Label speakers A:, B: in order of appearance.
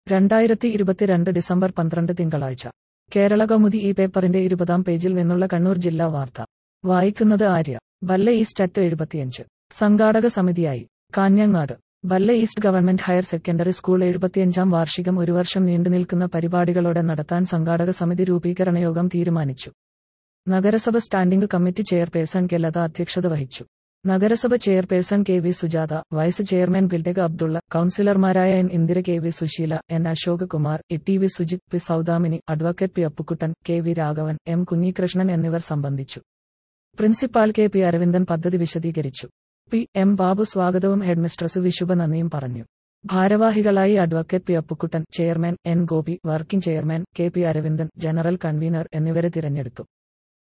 A: 2022 December 12 തിങ്കളാഴ്ച കേരളകൗമുദി ഈ പേപ്പറിന്റെ 20-ാം പേജിൽ നിന്നുള്ള കണ്ണൂർ ജില്ലാ വാർത്ത വായിക്കുന്നത് ആര്യ. ബല്ല ഈസ്റ്റ് അറ്റ് 75 സംഘാടക സമിതിയായി Kanhangad. Balla east government higher secondary school 75-ാം വാർഷികം ഒരു വർഷം നീണ്ടുനിൽക്കുന്ന പരിപാടികളോടെ നടത്താൻ സംഘാടക സമിതി രൂപീകരണയോഗം തീരുമാനിച്ചു. നഗരസഭ standing committee chairperson K Latha അധ്യക്ഷത വഹിച്ചു. നഗരസഭ chairperson K V Sujatha, vice chairman ബിൽഡേഗ് അബ്ദുള്ള, കൌൺസിലർമാരായ N Indira, K V Susheela, N Ashok Kumar, T V Sujith, P Saudamini, advocate P Appukuttan, K V Raghavan, M Kunhikrishnan എന്നിവർ സംബന്ധിച്ചു. പ്രിൻസിപ്പാൾ കെ പി അരവിന്ദൻ പദ്ധതി വിശദീകരിച്ചു. പി എം ബാബു സ്വാഗതവും ഹെഡ്മിസ്ട്രസ് വിശുഭ നന്ദിയും പറഞ്ഞു. ഭാരവാഹികളായി advocate P Appukuttan, chairman N Gopi, working chairman K P Aravindan, general convener എന്നിവരെ തിരഞ്ഞെടുത്തു.